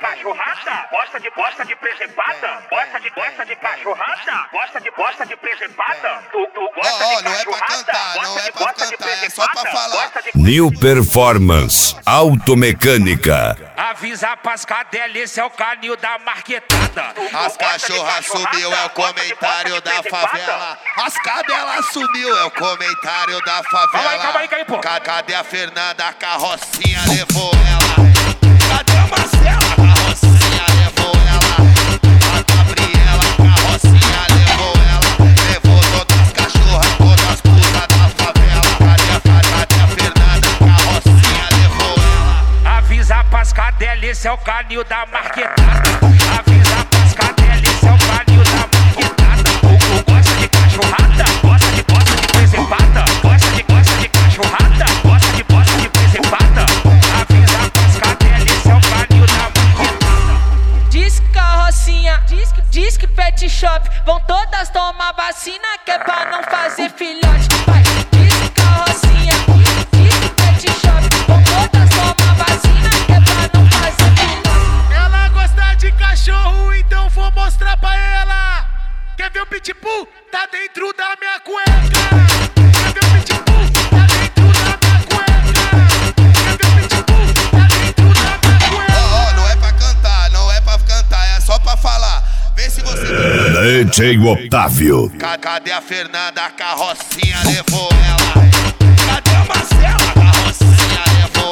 cachorrada? Gosta de presepada? Gosta de cachorrada? Gosta de presepada? Tu gosta de não é pra cantar, não é pra cantar, é só pra falar. New Performance Automecânica. Avisa pras cadelas, esse é o canil da marquetada. As cachorras sumiu, é o comentário da favela. As cadelas sumiu, é o comentário da favela. Calma aí, pô. Cadê a Fernanda? A carrocinha levou ela. Cadê a Marcela? A carrocinha levou ela. A Gabriela, a carrocinha levou ela. Levou todas as cachorras, todas as putas da favela. Cadê a Fernanda? A carrocinha levou ela. Avisa pras cadelas, esse é o canil da marquetada. Avisa pras cadelas, esse é o canil da marquetada. Tu gosta de cachorrada? Gosta de presepada? Gosta de cachorrada? Gosta de presepada? Avisa pras cadelas, esse é o canil da marquetada. Diz que carrocinha, diz que pet shop, vão todas tomar vacina que é pra não fazer filhote. Vai, diz que carrocinha, diz que pet shop, vão todas tomar vacina que é pra não fazer filhote. Ela gosta de cachorro, então vou mostrar pra ela. Quer ver o pitbull? Tá dentro da minha cueca. Quer ver o pitbull? Tá dentro da minha cueca. Quer ver o pitbull? Tá dentro da minha cueca. Não é pra cantar, não é pra cantar, é só pra falar. Vê se você... DJ Otávio. Cadê a Fernanda? A carrocinha levou ela. Cadê a Marcela? A carrocinha levou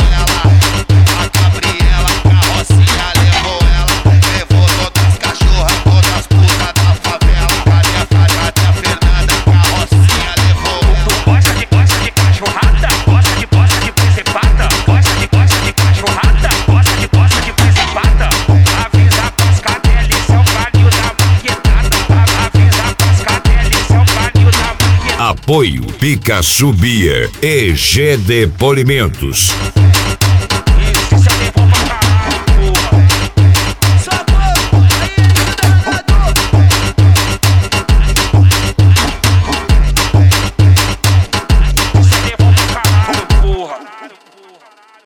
ela. A Gabriela, a carrocinha levou ela. Levou todas as cachorras, todas as putas da favela. Cadê a Fernanda? A carrocinha levou ela. Gosta de cachorrada? Gosta de presepada? Gosta de cachorrada? Gosta de presepada? Avisa pras cadelas, esse é o canil da marquetada. Avisa pras cadelas, esse é o canil da marquetada. Apoio Pikachu Beer e GD Polimentos.